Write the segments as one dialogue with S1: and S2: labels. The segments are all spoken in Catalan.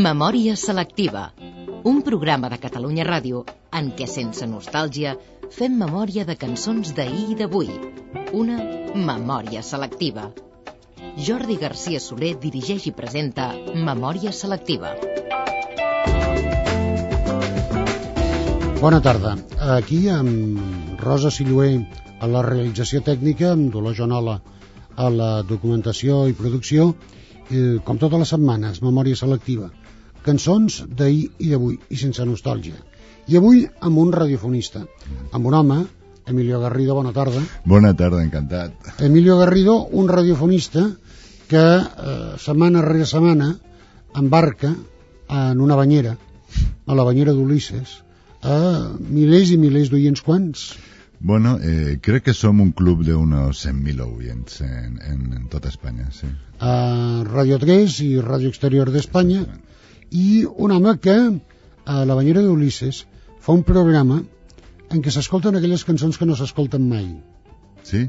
S1: Memòria selectiva, un programa de Catalunya Ràdio en què, sense nostàlgia, fem memòria de cançons d'ahir i d'avui. Una memòria selectiva. Jordi García Soler dirigeix i presenta Memòria selectiva.
S2: Bona tarda. Aquí amb Rosa Silluer a la realització tècnica, amb Dolors Joanola a la documentació i producció, com totes les setmanes, Memòria selectiva. Cançons d'ahir i d'avui, i sense nostàlgia. I avui amb un radiofonista, amb un home, Emilio Garrido, bona tarda.
S3: Bona tarda, encantat.
S2: Emilio Garrido, un radiofonista que setmana rere setmana embarca en una banyera, a la banyera d'Ulisses, a milers i milers d'oients. Quants?
S3: Bueno, crec que som un club d'unos 100.000 oients en tota Espanya, sí.
S2: A Radio 3 i Radio Exterior d'Espanya, i un home que a la banyera d'Ulisses fa un programa en què s'escolten aquelles cançons que no s'escolten mai.
S3: Sí?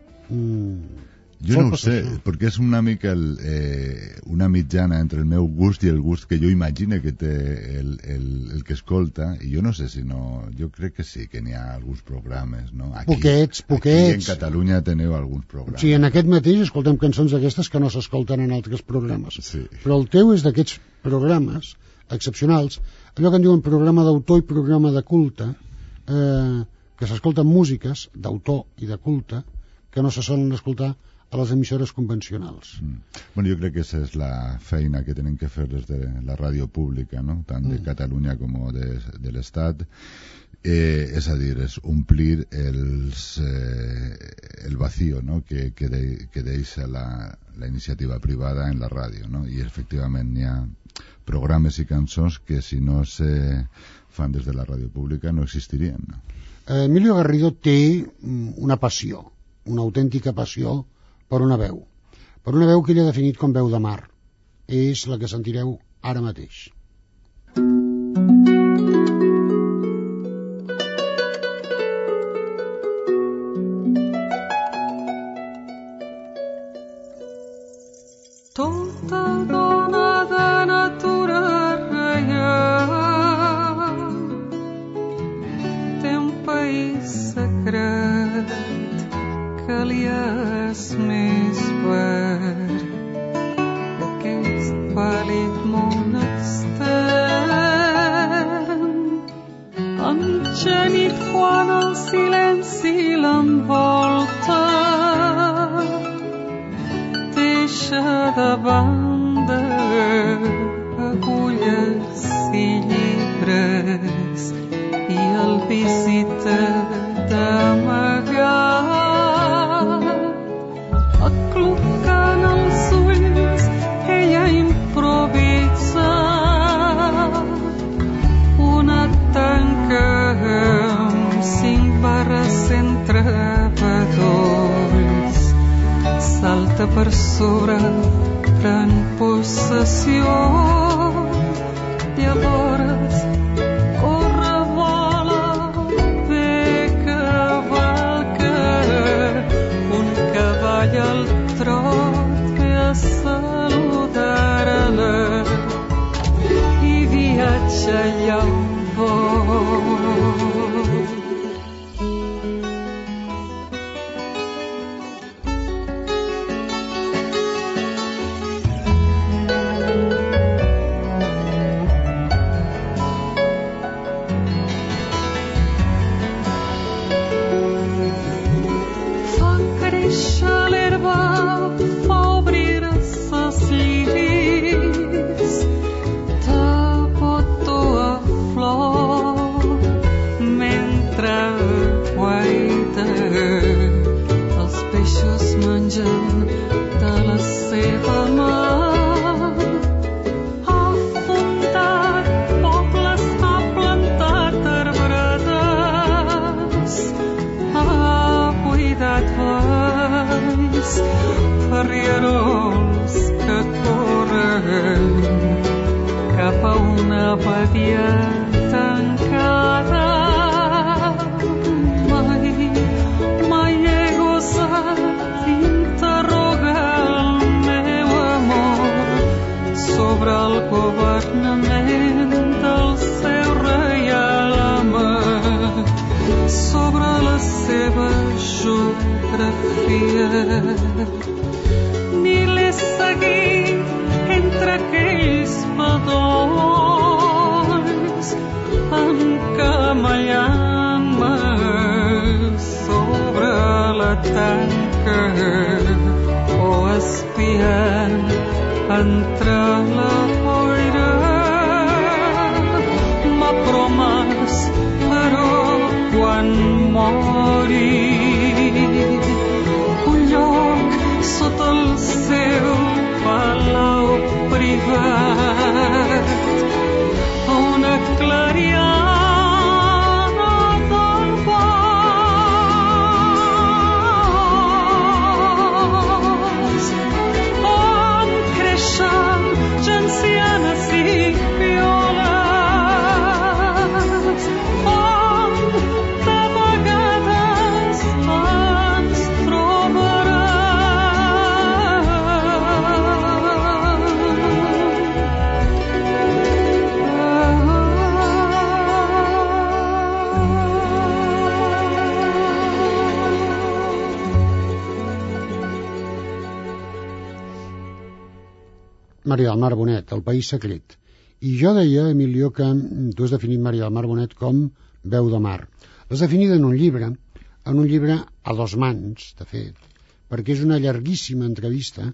S3: Jo no ho sé, perquè és una mica una mitjana entre el meu gust i el gust que jo imagino que té el que escolta, i jo no sé si no... Jo crec que sí, que n'hi ha alguns programes, no?
S2: Poquets.
S3: Aquí en Catalunya teniu alguns programes.
S2: Sí, en aquest mateix escoltem cançons d'aquestes que no s'escolten en altres programes.
S3: Sí.
S2: Però el teu és d'aquests programes excepcionals, allò que en diuen programa d'autor i programa de culte, que s'escolten músiques d'autor i de culte que no se solen escoltar a les emissores convencionals.
S3: Bueno, jo crec que aquesta és la feina que tenen que fer des de la ràdio pública, no? Tant de Catalunya com de l'Estat. És a dir, és omplir el vacío, no? que deixa la iniciativa privada en la ràdio, no? I efectivament hi ha programes i cançons que si no se fan des de la ràdio pública no existirien, no?
S2: Emilio Garrido té una passió, una autèntica passió per una veu que ell ha definit com veu de mar. És la que sentireu ara mateix.
S4: Tota dona de natura reial té un país secret que li és més verd que aquest pàl·lid món extern. Engenit quan el silenci l'envolta, deixa de banda agulles i llibres i el visita d'amagat. Aclucant els ulls, ella improvisa una tanca amb 5 barres entre bedolls. Salta per sobre, pren possessió, llavors corre, vola, ve, cavalca, un cavall al trot ve a saludar-la i viatja allà on vol. Mai he gosat interrogar el meu amor sobre el governament. encamallant-me sobre la tanca o espiant entre la boira. M'ha promès, però quan mori, un lloc sota el seu palau privat, una clariana del bosc, on creixen gencianes i violes, on de vegades ens
S2: Maria del Mar Bonet, El país secret. I jo deia, Emilio, que tu has definit Maria del Mar Bonet com veu de mar. L'has definida en un llibre a dos mans, de fet, perquè és una llarguíssima entrevista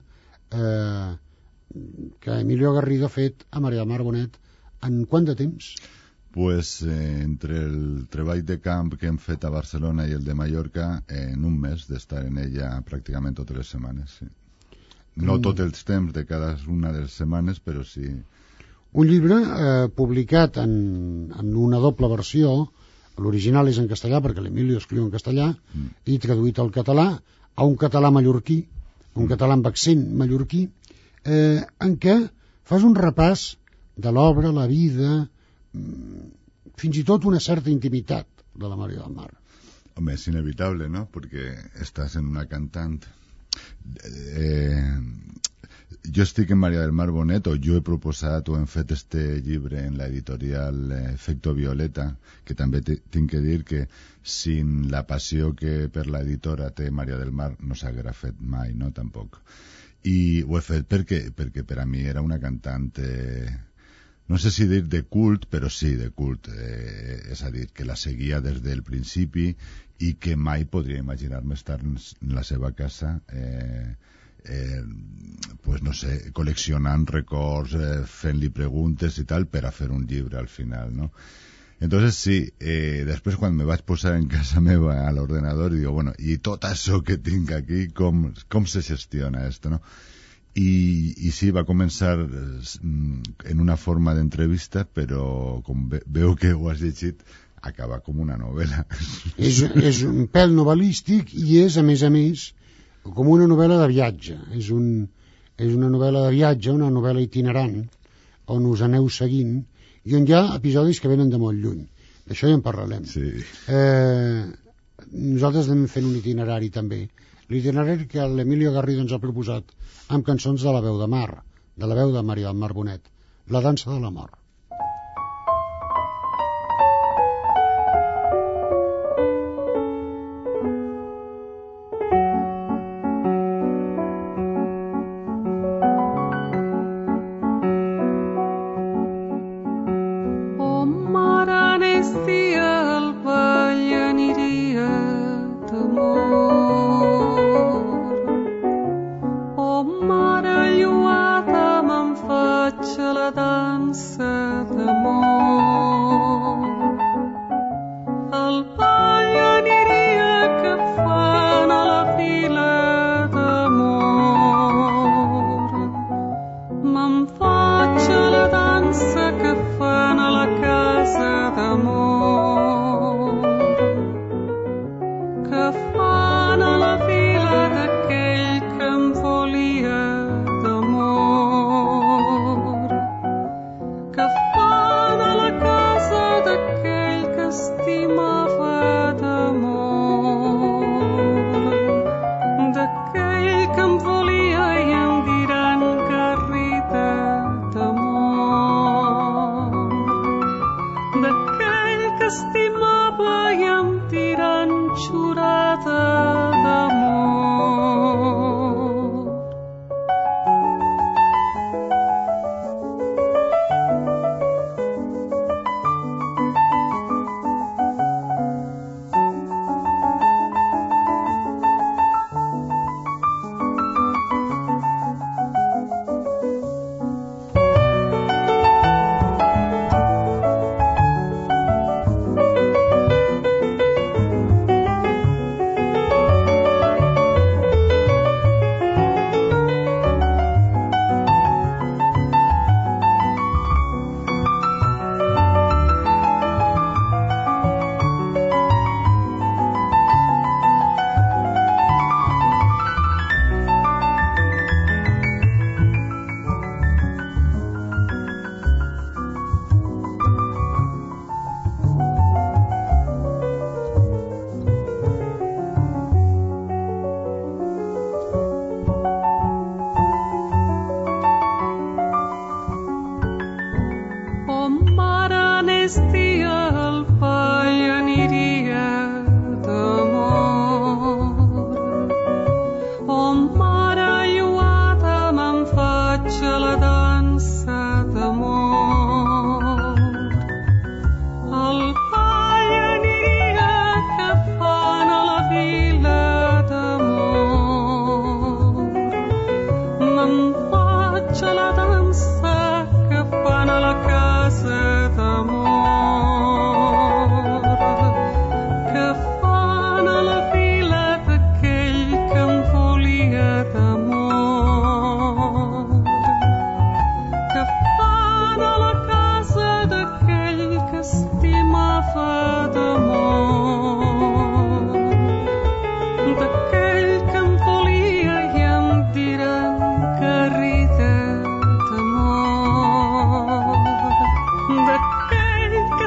S2: que Emilio Garrido ha fet a Maria del Mar Bonet en quant de temps?
S3: Pues entre el treball de camp que hem fet a Barcelona i el de Mallorca, en un mes d'estar en ella pràcticament totes les setmanes, sí. No tot el temps de cada una de les setmanes, però sí.
S2: Un llibre publicat en una doble versió. L'original és en castellà, perquè l'Emilio escriu en castellà, i traduït al català, a un català mallorquí, un català amb accent mallorquí, en què fas un repàs de l'obra, la vida, fins i tot una certa intimitat de la Maria del Mar.
S3: Home, és inevitable, ¿no? Porque estás en una cantant. Jo estic en Maria del Mar Bonet, o jo he proposat o hem fet este llibre en l'editorial Efecto Violeta, que també tinc que dir que sin la passió que per l'editora té Maria del Mar no s'haguera fet mai, no? Tampoc. I ho he fet perquè per a mi era una cantant, no sé si dir de cult, però sí, de cult. És a dir, que la seguia des del principi i que mai podria imaginar-me estar en la seva casa pues no sé, col·leccionant records, fent-li preguntes i tal per a fer un llibre al final, no? Entonces sí, després quan me vaig posar en casa meva a l'ordenador digo, bueno, i tot això que tinc aquí, com se gestiona esto, no? I sí, va començar en una forma d'entrevista, però com veu que ho has llegit, acaba com una novel·la.
S2: És un pèl novel·lístic i és, a més, com una novel·la de viatge. És una novel·la de viatge, una novel·la itinerant, on us aneu seguint i on hi ha episodis que venen de molt lluny. D'això ja en parlarem.
S3: Sí.
S2: Nosaltres anem fent un itinerari també. L'itinerari que l'Emilio Garrido ens ha proposat amb cançons de la veu de mar, de la veu de Maria del Mar Bonet, La dansa de l'amor.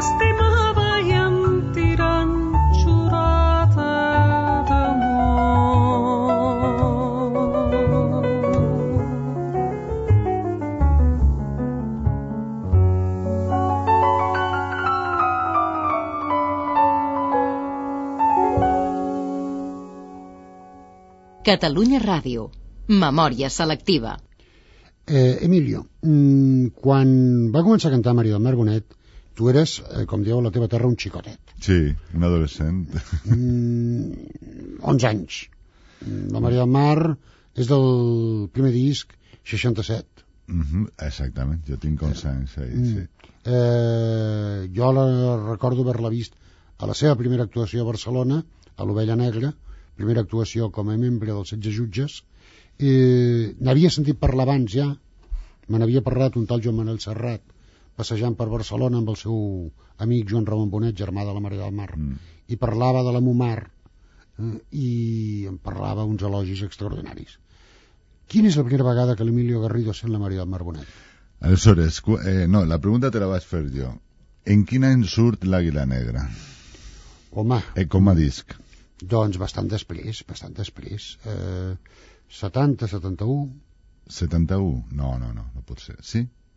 S4: m'estimava i em tiren xurata
S1: Catalunya Ràdio. Memòria selectiva.
S2: Emilio, quan va començar a cantar Maria del Mar Bonet, tu eres, com dieu a la teva terra, un xicotet.
S3: Sí, un adolescent.
S2: 11 anys. La Maria del Mar és del primer disc 67.
S3: Exactament, jo tinc 11 anys ahí, sí.
S2: Jo recordo haver-la vist a la seva primera actuació a Barcelona, a l'Ovella Negra, primera actuació com a membre dels 16 jutges. N'havia sentit parlar abans ja, me n'havia parlat un tal Joan Manuel Serrat passejant per Barcelona amb el seu amic Joan Ramon Bonet, germà de la Maria del Mar, i parlava de la Momar i em parlava uns elogis extraordinaris. Quina és la primera vegada que l'Emilio Garrido sent la Maria del Mar Bonet?
S3: Aleshores, no, la pregunta te la vaig fer jo. En quin any surt l'Àguila Negra?
S2: Home,
S3: Com a disc?
S2: doncs bastant després. 70, 71...
S3: 71? No pot ser. ¿Sí?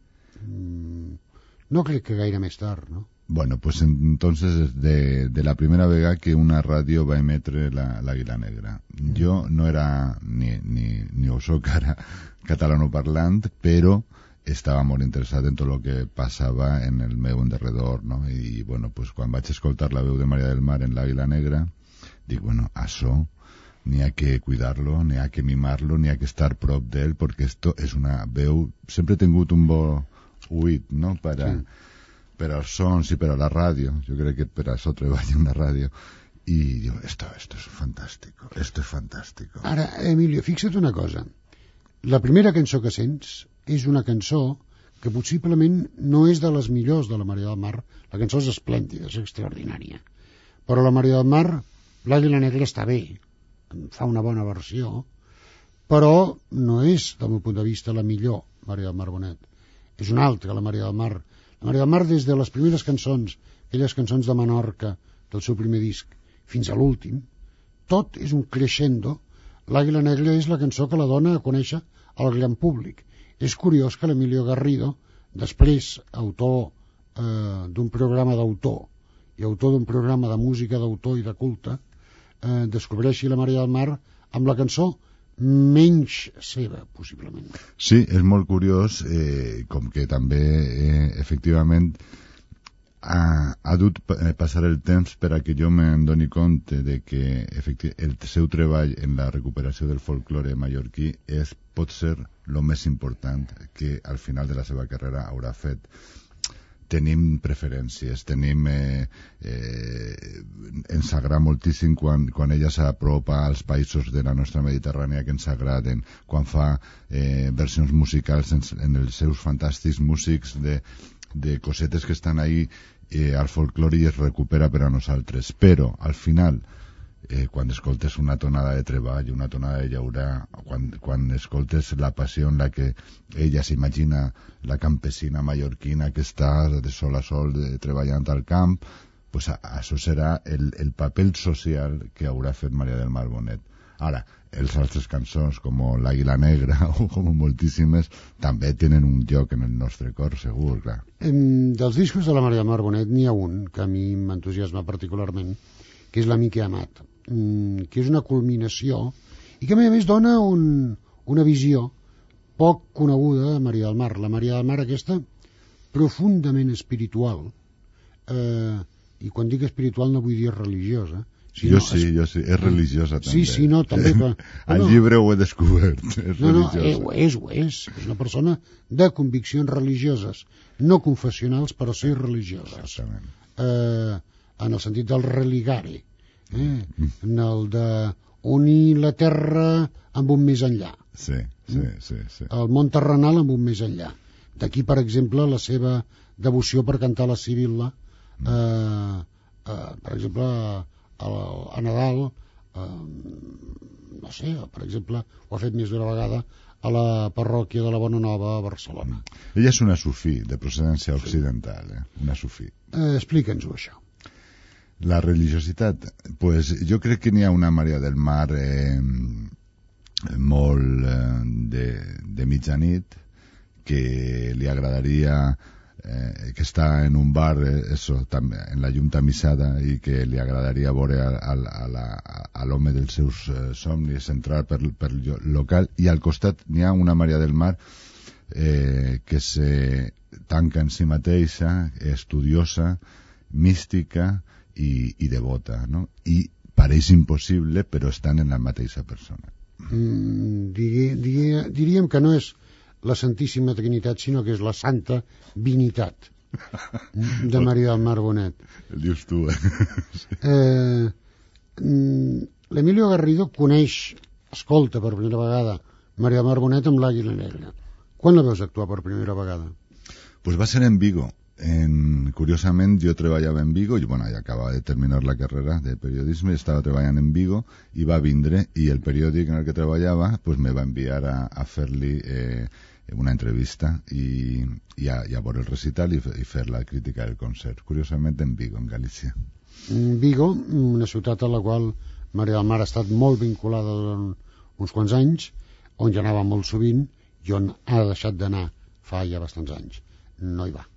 S2: No crec que gaire més tard, no?
S3: Bueno, pues entonces es de la primera vegada que una ràdio va emetre l'Àguila Negra. Jo no era ni ho soc ara catalanoparlant, però estava molt interessat en tot el que passava en el meu enderredor, no? I bueno, pues quan vaig escoltar la veu de Maria del Mar en l'Àguila Negra, dic, bueno, això n'hi ha que cuidar-lo, n'hi ha que mimar-lo, n'hi ha que estar prop d'ell, perquè esto és una veu... Sempre he tingut un bo oït, no?, per als sons i per a la ràdio. Jo crec que per això treballo en la ràdio. I diu, esto es fantástico, esto es fantástico.
S2: Ara, Emilio, fixa't una cosa. La primera cançó que sents és una cançó que possiblement no és de les millors de la Maria del Mar. La cançó és esplèndida, és extraordinària. Però la Maria del Mar, l'Àguila Negra està bé, fa una bona versió, però no és, del meu punt de vista, la millor Maria del Mar Bonet. És una altra, la Maria del Mar. La Maria del Mar, des de les primeres cançons, aquelles cançons de Menorca, del seu primer disc, fins a l'últim, tot és un crescendo. L'Àguila Negra és la cançó que la dona a conèixer al gran públic. És curiós que l'Emilio Garrido, després autor d'un programa d'autor i autor d'un programa de música d'autor i de culte, descobreixi la Maria del Mar amb la cançó menys seva, possiblement.
S3: Sí, és molt curiós, com que també efectivament ha dut passar el temps per a que jo me'n doni compte de que el seu treball en la recuperació del folklore mallorquí pot ser el més important que al final de la seva carrera haurà fet. Tenim preferències, ens agrada moltíssim quan ella s'apropa als països de la nostra Mediterrània que ens agraden, quan fa versions musicals en els seus fantàstics músics de cosetes que estan ahí al folklore i es recupera per a nosaltres, però al final quan escoltes una tonada de treball, una tonada de llaurar, quan escoltes la passió en la que ella s'imagina la campesina mallorquina que està de sol a sol treballant al camp, pues això serà el paper social que haurà fet Maria del Mar Bonet. Ara, els altres cançons com l'Àguila Negra o com moltíssimes també tenen un lloc en el nostre cor, segur, clar.
S2: Dels discos de la Maria del Mar Bonet n'hi ha un que a mi m'entusiasma particularment, que és L'amic que he amat, que és una culminació i que a més dona una visió poc coneguda de Maria del Mar. La Maria del Mar aquesta profundament espiritual, i quan dic espiritual no vull dir religiosa.
S3: Jo sí, és religiosa també.
S2: Sí, no, també.
S3: Al llibre ho he descobert, és religiosa.
S2: És una persona de conviccions religioses, no confessionals, però sí religioses.
S3: Exactament.
S2: En el sentit del religare, en el de unir la terra amb un més enllà.
S3: Sí.
S2: El món terrenal amb un més enllà. D'aquí, per exemple, la seva devoció per cantar la Sibilla, per exemple, a Nadal, no sé, per exemple, ho ha fet més d'una vegada a la parròquia de la Bonanova a Barcelona.
S3: Ella és una sufí, de procedència occidental, una sufí.
S2: Explica'ns-ho, això.
S3: La religiositat, pues jo crec que n'hi ha una Maria del Mar molt de mitjanit, que li agradaria, que està en un bar, també, en la llum tamisada, i que li agradaria veure a l'home dels seus somnis entrar per local, i al costat n'hi ha una Maria del Mar que se tanca en si mateixa, estudiosa, mística i devota, no? I pareix impossible, però estan en la mateixa persona.
S2: Diríem que no és la Santíssima Trinitat, sinó que és la Santa Vinitat de Maria del Mar Bonet.
S3: El dius tu,
S2: L'Emilio Garrido escolta per primera vegada Maria del Mar Bonet amb l'Àguila Negra. Quan la veus actuar per primera vegada?
S3: Pues va ser en Vigo. Curiosament, jo treballava en Vigo, i bueno, ja acabava de terminar la carrera de periodisme, estava treballant en Vigo, i va vindre, i el periòdic en el que treballava pues me va enviar a fer-li una entrevista i a veure el recital i fer la crítica del concert. Curiosament en Vigo, en Galícia.
S2: Vigo, una ciutat a la qual Maria del Mar ha estat molt vinculada durant uns quants anys, on ja anava molt sovint i on ha deixat d'anar fa ja bastants anys. No hi va.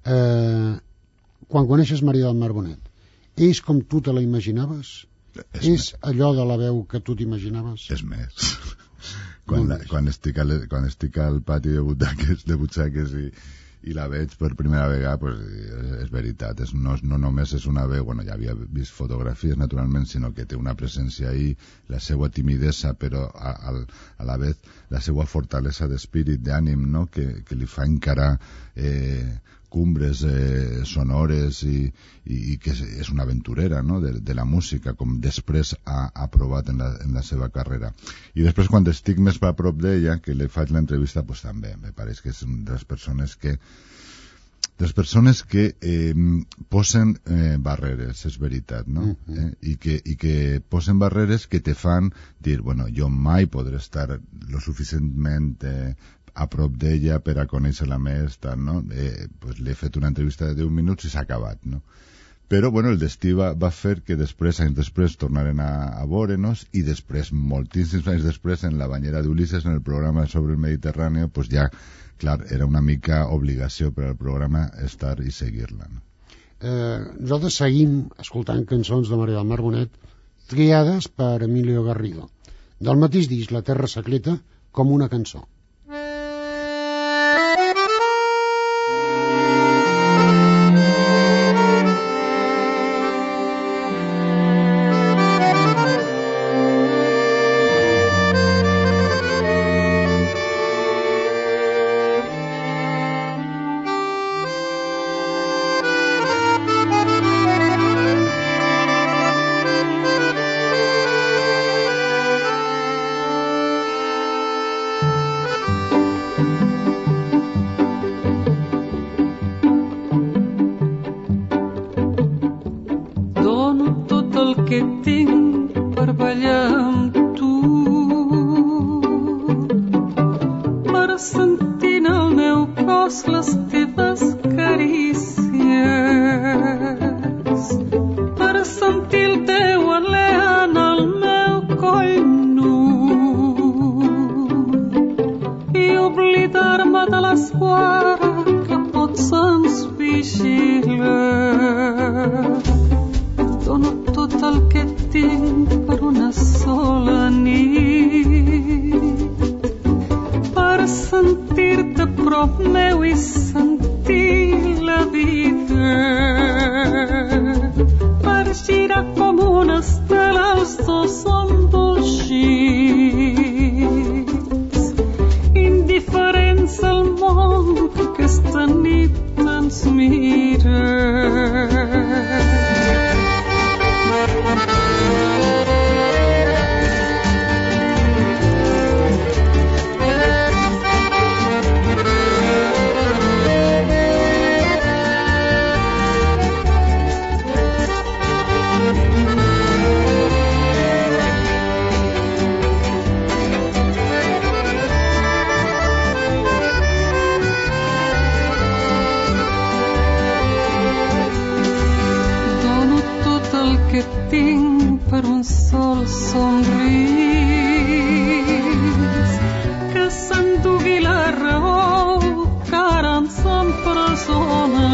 S2: Quan coneixes Maria del Mar Bonet, és com tu te la imaginaves? És allò de la veu que tu t'imaginaves?
S3: És més. Quan estic al pati de butxaques i la veig per primera vegada, pues, és veritat, no només és una veu, bueno, ja havia vist fotografies naturalment, sinó que té una presència ahí, la seva timidesa, però a la vez la seva fortalesa d'espírit, d'ànim, no? que li fa encarar cumbres sonores i que és una aventurera, no? de la música, com després ha provat en la seva carrera. I després, quan estic més a prop d'ella, que li faig l'entrevista, pues també me pareix que és una de les persones que posen barreres, és veritat, no? I que posen barreres que te fan dir, bueno, jo mai podré estar lo suficientment a prop d'ella per a conèixer-la més, tal, no? Pues li he fet una entrevista de 10 minuts i s'ha acabat, no? Però, bueno, el destí va fer que després, anys després, tornaren a veure-nos, i després, moltíssims anys després, en la banyera d'Ulisses, en el programa sobre el Mediterrani, pues ja, clar, era una mica obligació per al programa estar i seguir-la, no?
S2: Nosaltres seguim escoltant cançons de Maria del Mar Bonet triades per Emilio Garrido, del mateix disc La Terra Secreta, com una cançó.
S4: que tinc per un sol somrís, que s'endugui la raó que ara ens empresona.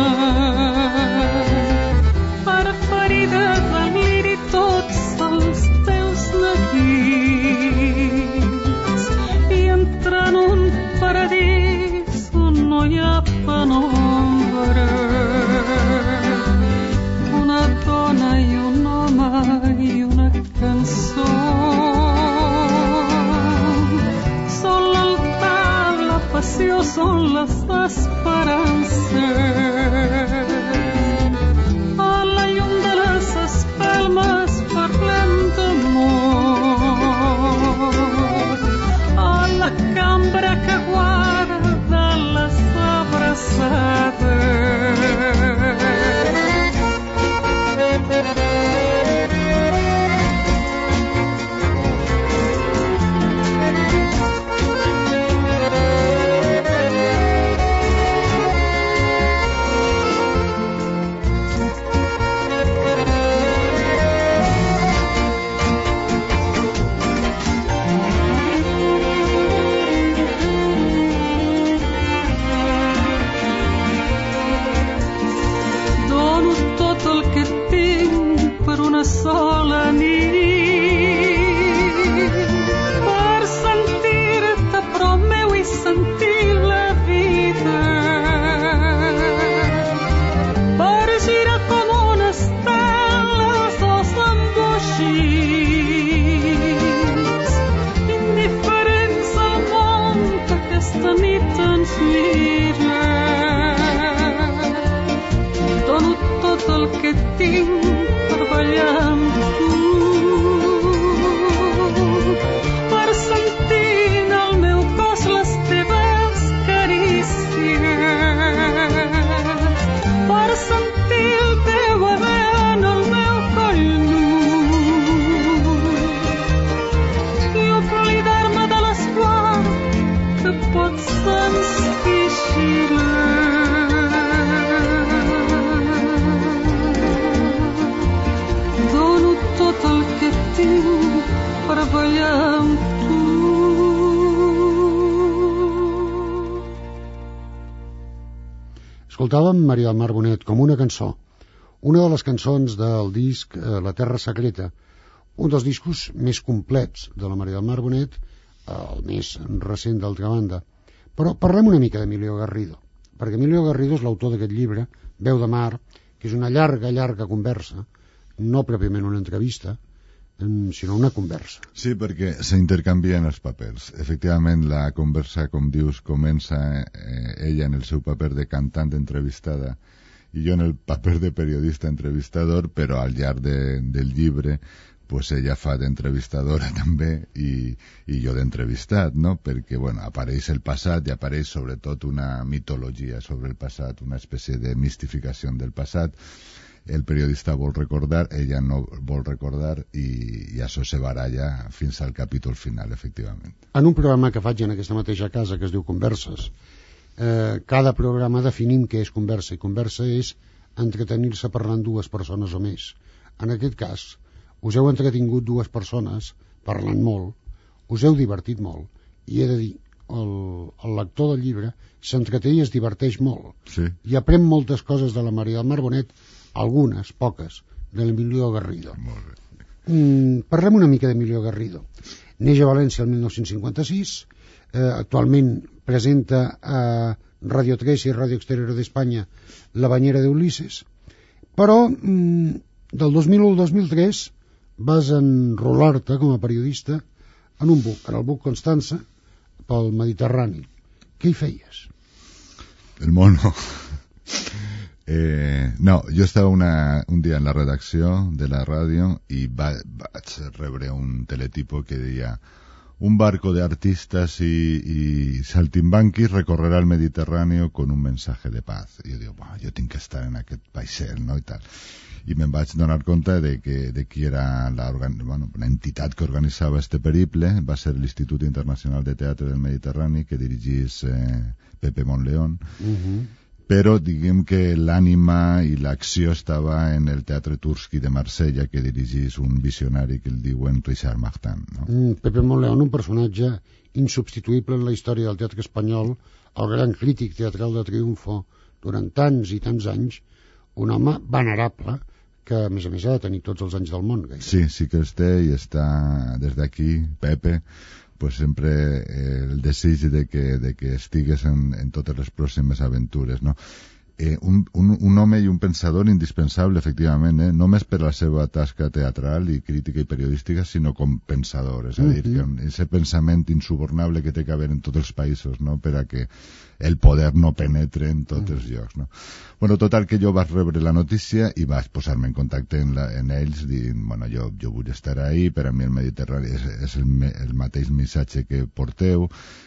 S4: Per ferides del liri tots els teus neguits, i entra en un paradís on no hi ha penombra. Una dona i un home i una cançó són l'altar, la passió, són les esperances. A la llum de les espelmes parlem d'amor, a la cambra que guarda les abraçades. Sola nit per sentir-te prop meu i sentir la vida, per girar com una estela els dos embogits, indiferents al món que aquesta nit ens mira. Dono tot el que tinc per ballar amb tu, per sentir en el meu cos les teves carícies, per sentir el teu haver en el meu coll nu i oblidar-me de l'espoir que potser ens vigila. Per ballar amb tu.
S2: Escoltàvem Maria del Mar Bonet com una cançó, una de les cançons del disc La Terra Secreta, un dels discos més complets de la Maria del Mar Bonet, el més recent d'altra banda. Però parlem una mica d'Emilio Garrido, perquè Emilio Garrido és l'autor d'aquest llibre, Veu de Mar, que és una llarga conversa, no pròpiament una entrevista, sinó una conversa.
S3: Sí, perquè s'intercanvien els papers. Efectivament, la conversa, com dius, comença ella en el seu paper de cantant entrevistada i jo en el paper de periodista entrevistador, però al llarg del llibre pues ella fa d'entrevistadora també i jo d'entrevistat, no? Perquè bueno, apareix el passat i apareix sobretot una mitologia sobre el passat, una espècie de mistificació del passat. El periodista vol recordar, ella no vol recordar i això se baralla fins al capítol final, efectivament.
S2: En un programa que faig en aquesta mateixa casa que es diu Converses, cada programa definim què és conversa, i conversa és entretenir-se parlant dues persones o més. En aquest cas, us heu entretingut dues persones parlant molt, us heu divertit molt, i he de dir, el lector del llibre s'entreté i es diverteix molt,
S3: sí.
S2: I aprèn moltes coses de la Maria del Mar Bonet, algunes, poques, de l'Emilio Garrido.
S3: Molt bé.
S2: Parlem una mica d'Emilio Garrido. Neix a València el 1956, actualment presenta a Radio 3 i Radio Exterior d'Espanya La Bañera de Ulises, però del 2001 al 2003 vas enrolar-te com a periodista en un buc, en el buc Constança, pel Mediterrani. Què hi feies?
S3: El mono. No, jo estava un dia en la redacció de la ràdio i vaig rebre un teletipo que deia: un barco de artistas y saltimbanquis recorrerá el Mediterráneo con un mensaje de paz. I jo dic, jo tinc que estar en aquest vaixell, no? I tal. I me'n vaig donar compte de qui era l'entitat que organitzava este periple. Va ser l'Institut Internacional de Teatre del Mediterrani, que dirigís Pepe Monleón. però diguem que l'ànima i l'acció estava en el Teatre Tursky de Marsella, que dirigís un visionari que el diuen Richard Martin, no?
S2: Pepe Monleón, un personatge insubstituïble en la història del teatre espanyol, el gran crític teatral de Triunfo durant tants i tants anys, un home venerable que, a més, ha de tenir tots els anys del món. Gairebé.
S3: Sí que els té, i està des d'aquí, Pepe, pues sempre el desig de que estigues en totes les pròximes aventures, no? Un home i un pensador indispensable, efectivament, només per la seva tasca teatral i crítica i periodística, sinó com pensador, és a dir, que aquest pensament insubornable que té que haver en tots els països, no?, per a que el poder no penetre en tots els llocs, no? Bueno, total, que jo vaig rebre la notícia i vaig posar-me en contacte en ells dient, bueno, jo vull estar ahí, per a mi el Mediterrani és el mateix missatge que porteu,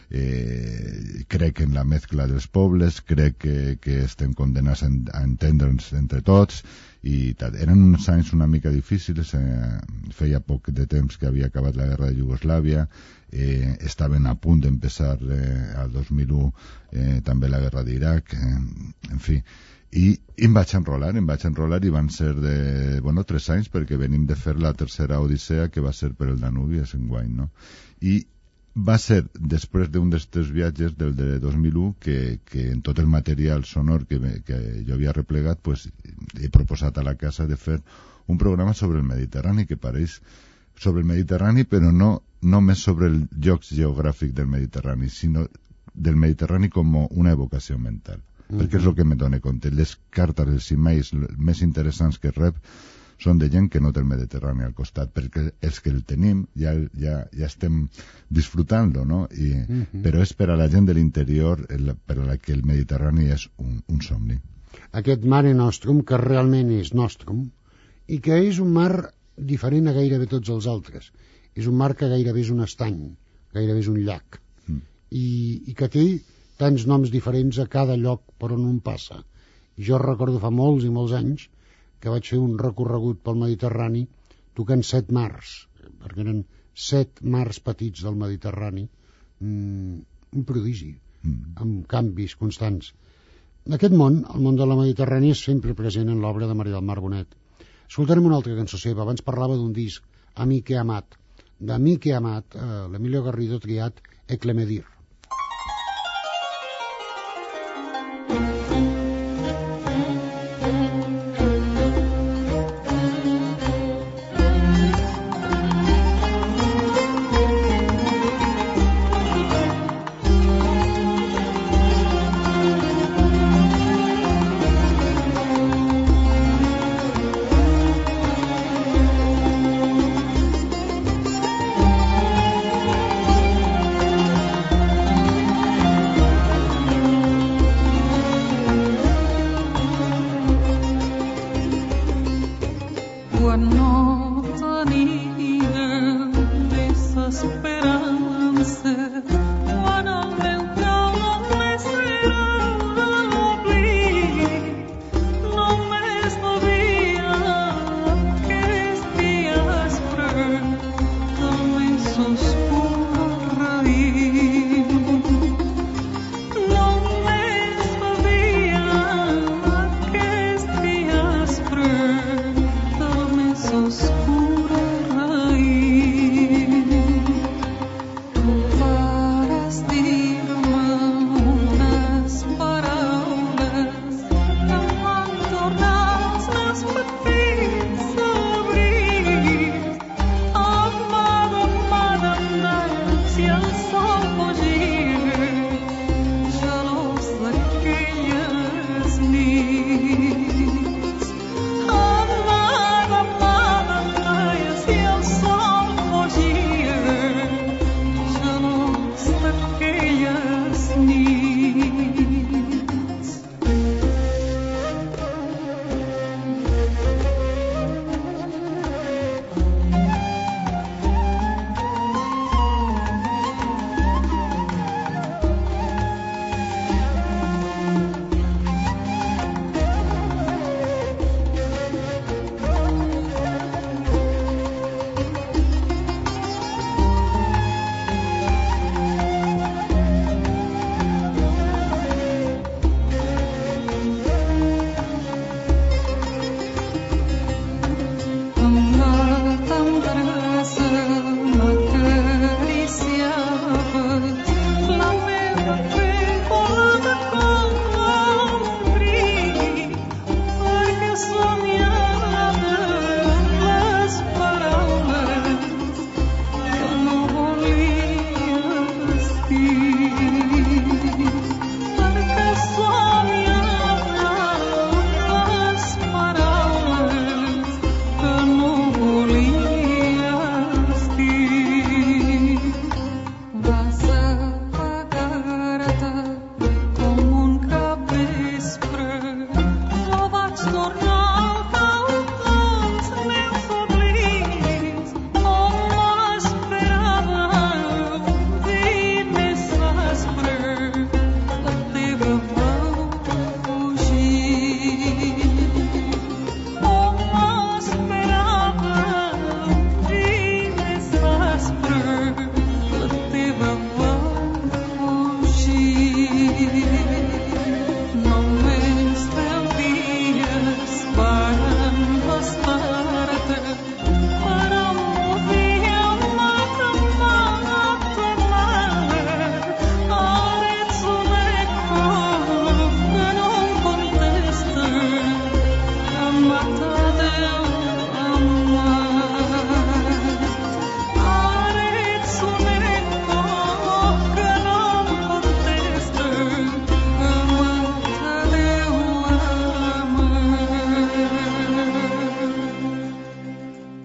S3: crec en la mescla dels pobles, crec que estem condenats a entendre'ns entre tots, i eren uns anys una mica difícils, feia poc de temps que havia acabat la guerra de Iugoslàvia, estaven a punt d'empezar al 2001 també la guerra d'Iraq, en fi, i em vaig enrolar i van ser 3 anys, perquè venim de fer la tercera Odissea, que va ser per el Danubi a enguany, no? I va ser després d'un dels 3 viatges del de 2001 que en tot el material sonor que jo havia replegat, pues, he proposat a la casa de fer un programa sobre el Mediterrani, que pareix sobre el Mediterrani, però no només sobre el lloc geogràfic del Mediterrani, sinó del Mediterrani com una evocació mental, perquè és el que me dona compte. Les cartes, els emails més interessants que rep són de gent que no té el Mediterrani al costat, perquè els que el tenim ja estem disfrutant-lo, no? Però és per a la gent de l'interior per a la que el Mediterrani és un somni.
S2: Aquest Mare Nostrum, que realment és nostrum, i que és un mar diferent a gairebé tots els altres. És un mar que gairebé és un estany, gairebé és un llac, i que té tants noms diferents a cada lloc per on un passa. Jo recordo fa molts i molts anys que vaig fer un recorregut pel Mediterrani tocant 7 mars, perquè eren 7 mars petits del Mediterrani, un prodigi, amb canvis constants. Aquest món, el món de la Mediterrània, és sempre present en l'obra de Maria del Mar Bonet. Escoltarem una altra cançó seva. Abans parlava d'un disc, Amic he amat. D'Amic he amat, l'Emilio Garrido ha triat Eclemedir.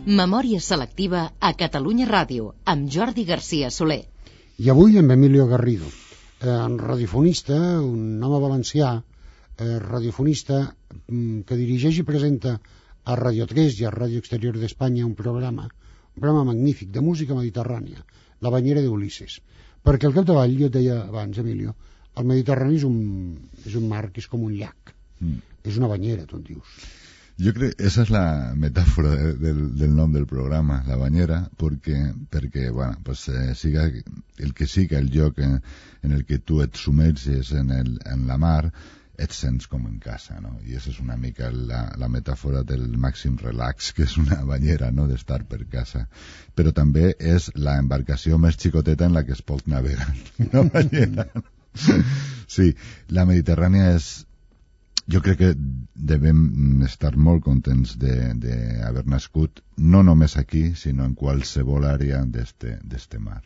S1: Memòria selectiva a Catalunya Ràdio, amb Jordi Garcia Soler.
S2: I avui amb Emilio Garrido, radiofonista, un home valencià, radiofonista que dirigeix i presenta a Radio 3 i a Ràdio Exterior d'Espanya un programa magnífic de música mediterrània, La banyera d'Ulisses. Perquè al capdavall, jo et deia abans, Emilio, el Mediterrani és un mar que és com un llac. És una banyera, tu en dius.
S3: Yo creo que esa es la metáfora del nombre del programa, la bañera, porque bueno, pues siga el que siga el lloc en el que tu et submerges en la mar, et sents com en casa, no? I esa és una mica la metàfora del màxim relax, que és una banyera, no?, d'estar per casa. Però també és la embarcació més xicoteta en la que es pot navegar, una banyera. Sí, la Mediterrània és... Jo crec que devem estar molt contents d'haver nascut, no només aquí, sinó en qualsevol àrea d'este mar.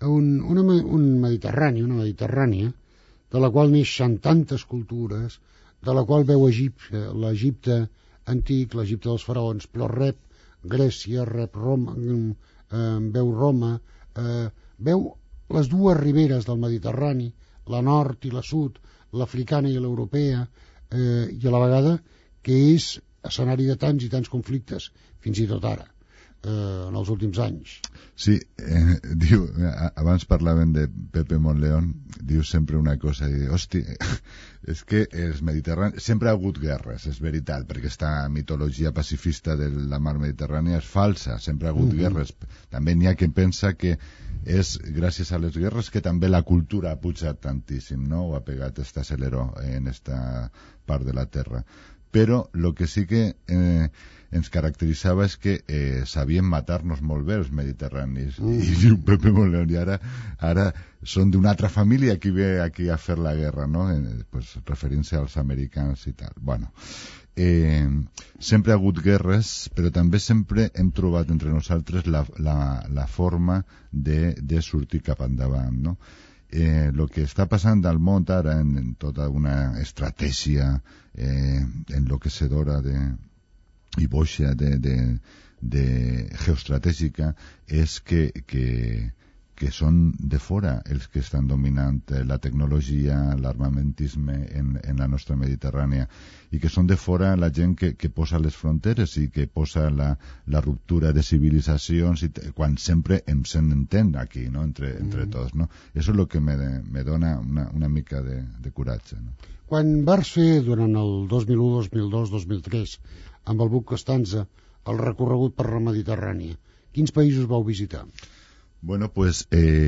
S2: Un Mediterrani, una Mediterrània, de la qual neixen tantes cultures, de la qual veu l'Egipte antic, l'Egipte dels faraons, però rep Grècia, rep Roma, veu Roma, veu les dues riberes del Mediterrani, la nord i la sud, l'africana i l'europea, i a la vegada que és escenari de tants i tants conflictes, fins i tot ara, en els últims anys.
S3: Sí, diu, abans parlaven de Pepe Monleón, diu sempre una cosa, diu, hòstia, és que els mediterranis, sempre ha hagut guerres, és veritat, perquè aquesta mitologia pacifista de la mar Mediterrània és falsa, sempre ha hagut guerres. També n'hi ha que pensa que és gràcies a les guerres que també la cultura ha pujat tantíssim, no?, o ha pegat este aceleró en esta part de la terra. Però el que sí que ens caracteritzava és que sabien matar-nos molt bé els mediterranis. I diu Pepe Monleón, i ara són d'una altra família que ve aquí a fer la guerra, no?, pues, referint-se als americans i tal. Bueno, sempre ha hagut guerres, però també sempre hem trobat entre nosaltres la forma de sortir cap endavant, no? Lo que està passant al món ara en tota una estratègia enloquecedora i boixa de geoestratègica és que són de fora els que estan dominant la tecnologia, l'armamentisme en la nostra Mediterrània, i que són de fora la gent que posa les fronteres i que posa la ruptura de civilitzacions, quan sempre em s'entén aquí, no?, entre tots, no? Eso és el que me dona una mica de coratge, no?
S2: Quan vas fer durant el 2001, 2002, 2003 amb el buc Costanza el recorregut per la Mediterrània, quins països vau visitar?
S3: Bueno, pues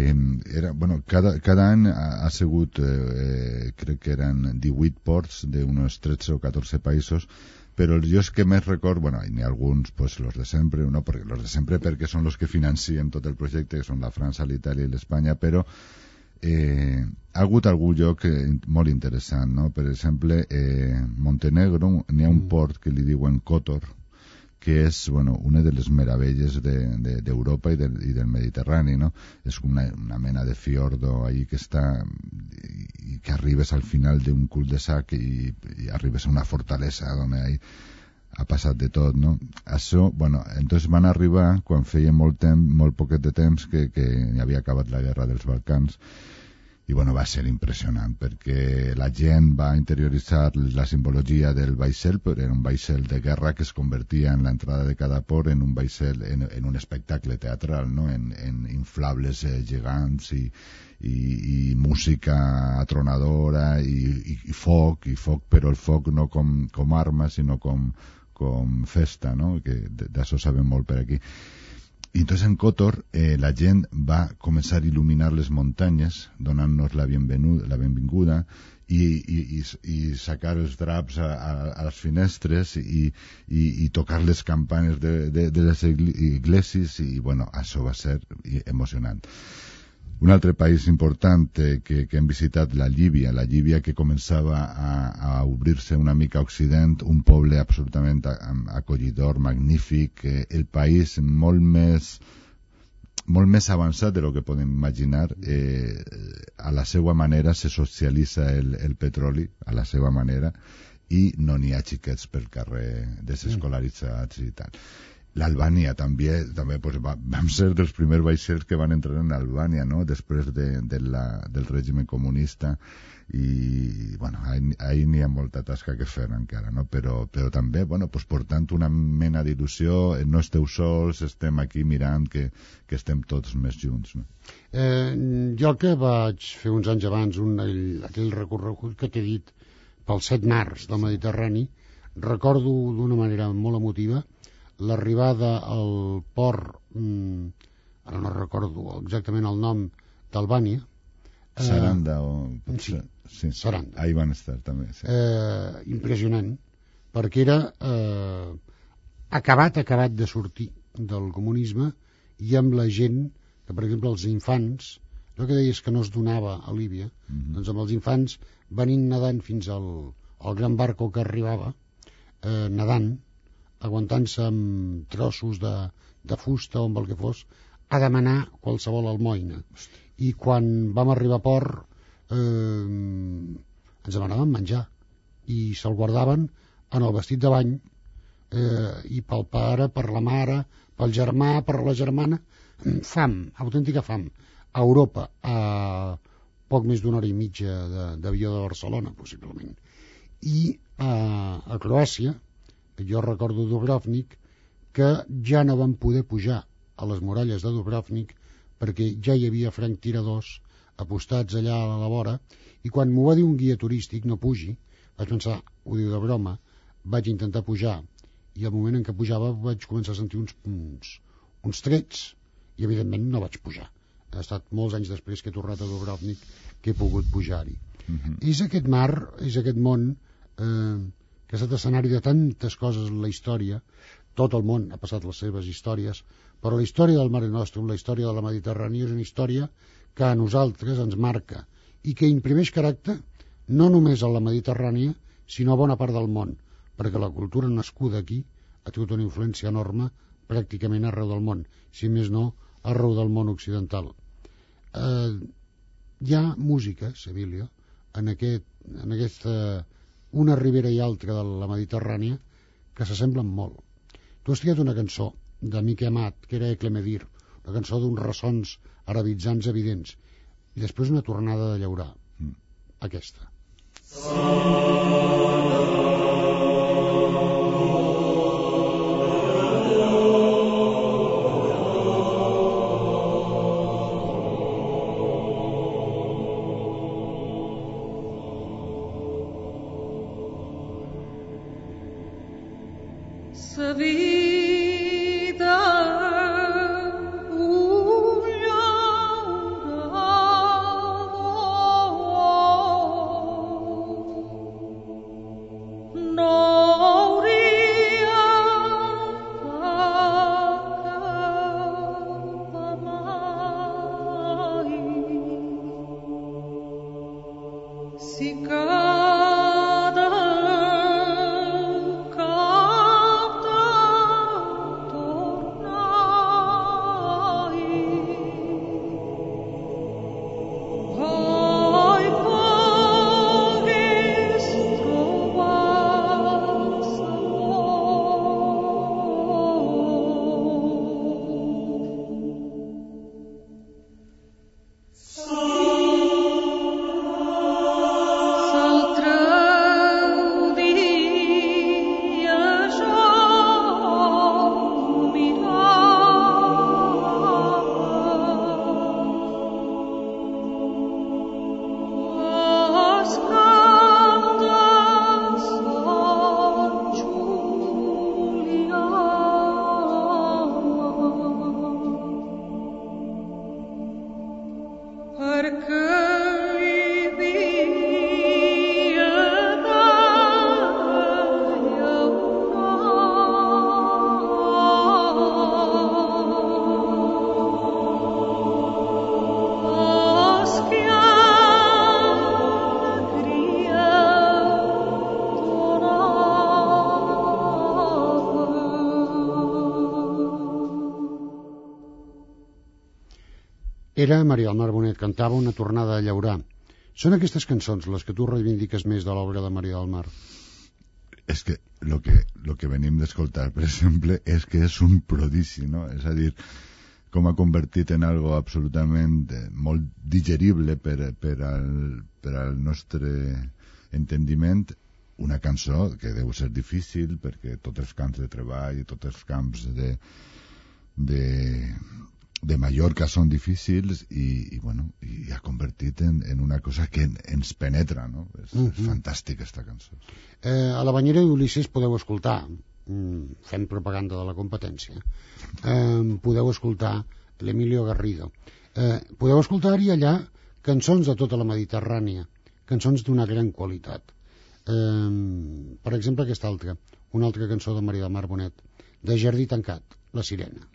S3: cada any ha sigut, crec que eren 18 ports d'uns 13 o 14 països, però els llocs que més record, bueno, n'hi ha alguns, pues los de sempre, no, perquè los de sempre perquè són los que financien tot el projecte, que són la França, l'Itàlia i l'Espanya, però ha hagut algun lloc molt interessant, no? Per exemple, Montenegro, n'hi ha un port que li diuen Kotor, que és, bueno, una de les meravelles d'Europa i del Mediterrani, no? És una mena de fiordo ahí que està, i que arribes al final d'un cul-de-sac i arribes a una fortalesa on ahí ha passat de tot, no? Això, bueno, entonces van arribar quan feia molt poquet de temps que havia acabat la guerra dels Balcans, i bueno, va ser impressionant perquè la gent va interioritzar la simbologia del vaixell, però era un vaixell de guerra que es convertia en l'entrada de cada port en un vaixell, en un espectacle teatral, no?, en inflables gegants i música atronadora i foc, però el foc no com arma sinó com festa, no?, que d'això sabem molt per aquí. I entonces en Kotor la gent va començar a il·luminar les muntanyes, donant-nos la benvinguda i sacar els draps a les finestres i tocar les campanes de les iglesias, i bueno, això va ser emocionant. Un altre país important que hem visitat, la Llívia que començava a obrir-se una mica a Occident, un poble absolutament acollidor, magnífic, el país molt més avançat de lo que podem imaginar. A la seva manera se socialitza el petroli, a la seva manera, i no n'hi ha xiquets pel carrer desescolaritzats i tal. l'Albània també pues, vam ser dels primers vaixells que van entrar en Albània, no? Després del règim comunista, i bueno, ahí n'hi ha molta tasca que fer encara, no? Però també, bueno, pues, portant una mena d'il·lusió, no esteu sols, estem aquí mirant que estem tots més junts, no?
S2: Jo que vaig fer uns anys abans aquell recorregut que t'he dit pels 7 mars del Mediterrani, recordo d'una manera molt emotiva l'arribada al port, ara no recordo exactament el nom, d'Albània.
S3: Saranda o...
S2: Sí, Saranda.
S3: Ahí van estar també, sí.
S2: Impressionant, perquè era acabat de sortir del comunisme, i amb la gent, que per exemple els infants, allò que deies que no es donava a Líbia, doncs amb els infants venint nedant fins al gran barco que arribava, nedant, aguantant-se amb trossos de fusta o amb el que fos, a demanar qualsevol almoina. I quan vam arribar a port ens demanaven menjar i se'l guardaven en el vestit de bany, i pel pare, per la mare, pel germà, per la germana. Fam, autèntica fam. A Europa, a poc més d'una hora i mitja d'avió de Barcelona, possiblement. I a Croàcia, jo recordo Dubrovnik, que ja no van poder pujar a les muralles de Dubrovnik perquè ja hi havia franctiradors apostats allà a la vora, i quan m'ho va dir un guia turístic, no pugi, vaig pensar, ho diu de broma, vaig intentar pujar, i al moment en què pujava vaig començar a sentir uns trets, i evidentment no vaig pujar. Ha estat molts anys després que he tornat a Dubrovnik que he pogut pujar-hi. És aquest mar, és aquest món que ha estat escenari de tantes coses en la història. Tot el món ha passat les seves històries, però la història del Mare Nostrum, la història de la Mediterrània, és una història que a nosaltres ens marca i que imprimeix caràcter no només a la Mediterrània, sinó a bona part del món, perquè la cultura nascuda aquí ha tingut una influència enorme pràcticament arreu del món, si més no arreu del món occidental. Hi ha música, Sevilio, en aquesta una ribera i altra de la Mediterrània que s'assemblen molt. Tu has triat una cançó de Miquel Amat, que era Eclemedir, una cançó d'uns ressons arabitzants evidents, i després una tornada de llaurar, aquesta. Era Maria del Mar Bonet, cantava una tornada a llaurar. Són aquestes cançons les que tu reivindiques més de l'obra de Maria del Mar?
S3: És que lo que venim d'escoltar, per exemple, és que és un prodigi, no? És a dir, com ha convertit en algo absolutament molt digerible per al nostre entendiment una cançó que deu ser difícil perquè tots els camps de treball i tots els camps de Mallorca són difícils i ha convertit en una cosa que ens penetra, no? És fantàstica esta cançó.
S2: A la Banyera d'Ulisses podeu escoltar, fem propaganda de la competència, podeu escoltar l'Emilio Garrido, podeu escoltar-hi allà cançons de tota la Mediterrània, cançons d'una gran qualitat. Per exemple aquesta altra, una altra cançó de Maria del Mar Bonet, de Jardí tancat, La sirena.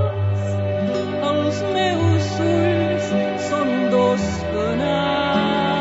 S4: Els meus ulls són dos fanals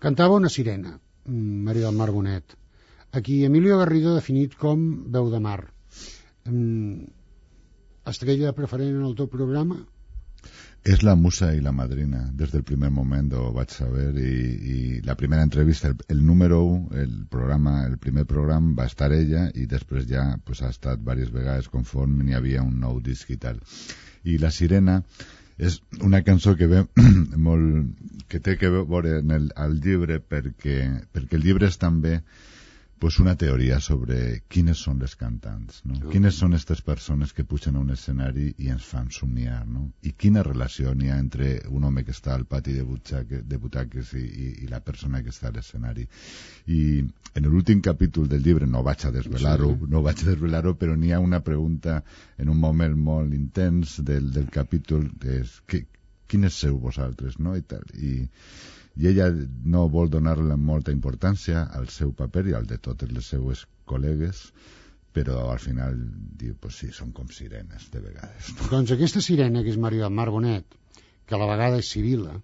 S2: Cantava una sirena, Maria del Mar Bonet. Aquí Emilio Garrido definit com veu de mar. Estrella preferent en el teu programa?
S3: És la musa i la madrina. Des del primer moment ho vaig saber i la primera entrevista, el número 1, el primer programa va estar ella i després ja pues, ha estat diverses vegades conforme n'hi havia un nou disc i tal. I La Sirena és una cançó que ve que té que veure al llibre perquè el llibre és també pues una teoria sobre quines són les cantants, no? Quines són aquestes persones que pugen a un escenari i ens fan somniar, no? I quina relació n'hi ha entre un home que està al pati de butaques i la persona que està a l'escenari. I en l'últim capítol del llibre, no vaig a desvelar-ho, però n'hi ha una pregunta en un moment molt intens del capítol, que és quines sou vosaltres, no? I tal, i ella no vol donar-li molta importància al seu paper i al de totes les seues col·legues, però al final diu, pues sí, són com sirenes de vegades.
S2: Doncs aquesta sirena, que és Maria del Mar Bonet, que a la vegada és civila,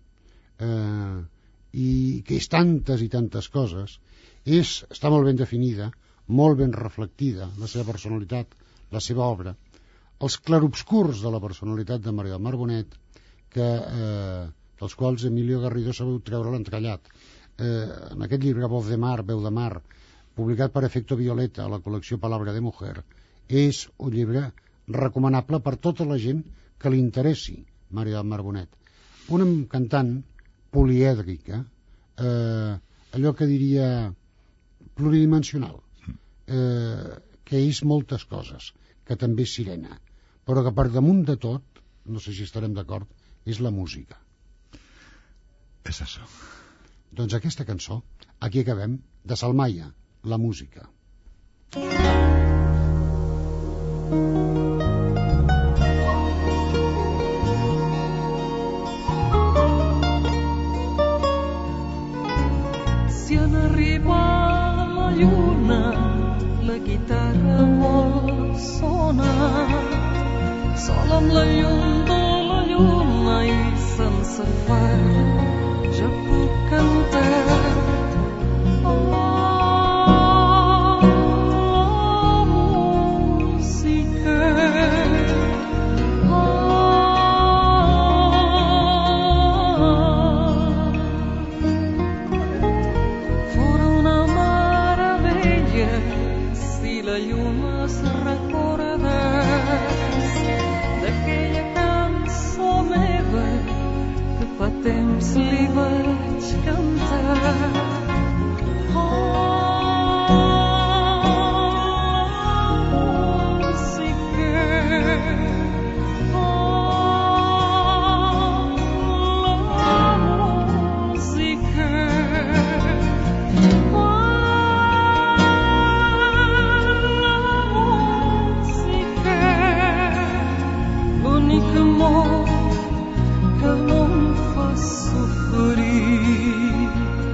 S2: i que és tantes i tantes coses, està molt ben definida, molt ben reflectida, la seva personalitat, la seva obra, els clarobscurs de la personalitat de Maria del Mar Bonet, dels quals Emilio Garrido sabeu treure l'entrellat. En aquest llibre, Voz de Mar, Veu de Mar, publicat per Efecto Violeta a la col·lecció Palabra de Mujer, és un llibre recomanable per tota la gent que li interessi Maria del Mar Bonet. Una cantant polièdrica, allò que diria pluridimensional, que és moltes coses, que també és sirena, però que per damunt de tot, no sé si estarem d'acord, és la música.
S3: És això.
S2: Doncs aquesta cançó, aquí acabem, de Salmaia, la música.
S4: Si en arribar la lluna, la guitarra vol sonar, sol amb la llum de la lluna i sense far ja puc cantar. Temps li vaig cantar. L'únic amor que no em fa sofrir.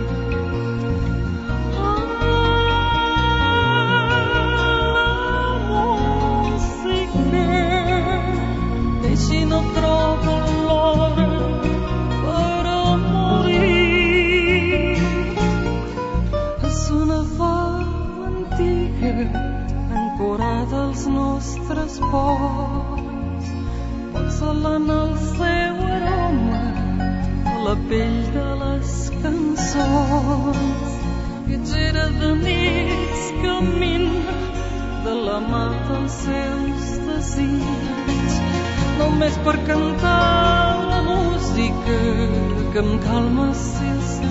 S4: La música, així no trobo l'hora per a morir. És una veu antiga ancorada als nostres ports, solant el seu aroma a la pell de les cançons. Viatgera de nits camina de la mà dels seus desigs, només per cantar la música que em calma si és